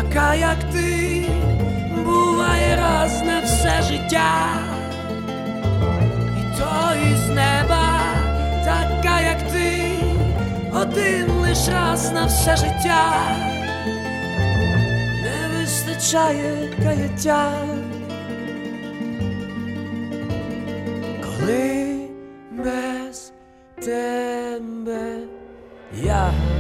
така, як ти, буває раз на все життя. І то із неба, така, як ти, один лиш раз на все життя. Не вистачає каяття, коли без тебе я